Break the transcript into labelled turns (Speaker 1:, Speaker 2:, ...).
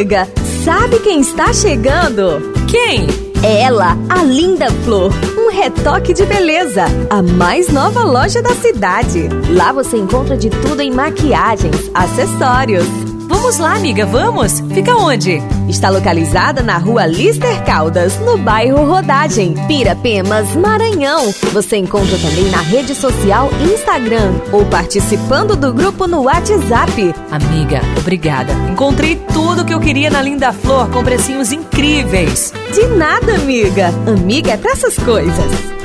Speaker 1: amiga, sabe quem está chegando?
Speaker 2: Quem?
Speaker 1: Ela, a Linda Flor, um retoque de beleza, a mais nova loja da cidade. Lá você encontra de tudo em maquiagens, acessórios.
Speaker 2: Vamos lá, amiga, vamos? Fica onde?
Speaker 1: Está localizada na rua Lister Caldas, no bairro Rodagem, Pirapemas, Maranhão. Você encontra também na rede social Instagram ou participando do grupo no WhatsApp.
Speaker 2: Amiga, obrigada. Encontrei tudo que eu queria na Linda Flor com precinhos incríveis.
Speaker 1: De nada, amiga. Amiga é pra essas coisas.